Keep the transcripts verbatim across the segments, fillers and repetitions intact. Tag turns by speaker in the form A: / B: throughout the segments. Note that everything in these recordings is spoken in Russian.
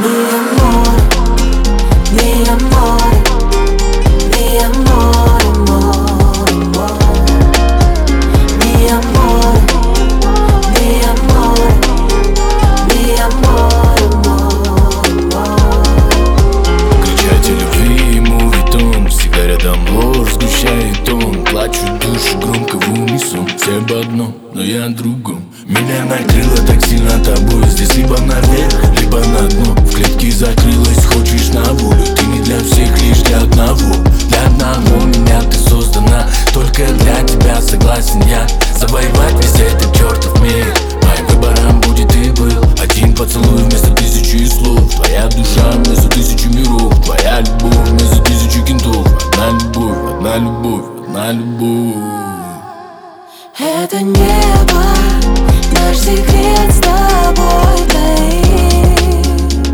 A: Mi amore, mi amore, mi amore, amore, amore. Mi amore, mi amore, mi amore, amore, amore.
B: Кричать о любви ему ведь он всегда рядом, ложь сгущает он. Плачу душу громко в унисон. Все об одном, но я о другом. Меня накрыло так сильно тобой. Здесь либо наверх, либо на дно. В клетке закрылась, хочешь на волю. Ты не для всех, лишь для одного. Для одного меня ты создана. Только для тебя согласен я завоевать весь этот чертов мир. Моим выбором будет и был один поцелуй вместо тысячи слов. Твоя душа вместо тысячи миров. Твоя любовь вместо тысячи кентов. Одна любовь, одна любовь, одна любовь.
A: Это небо, наш секрет с тобой таит.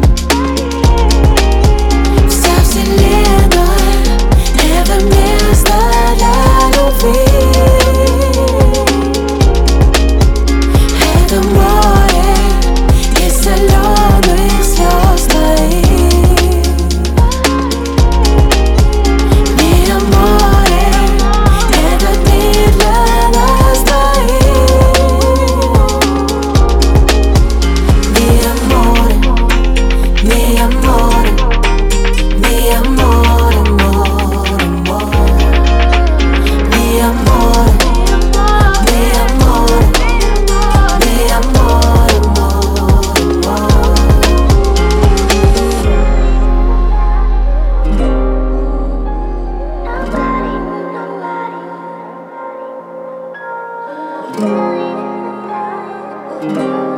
A: Вся вселенная — это место для любви. Это море из соленых слез стоит. Mi amore, этот мир для нас двоих. Mi amore, mi amore, mi amore, amore, amore. Mi amore, mi amore, mi amore, amore, amore.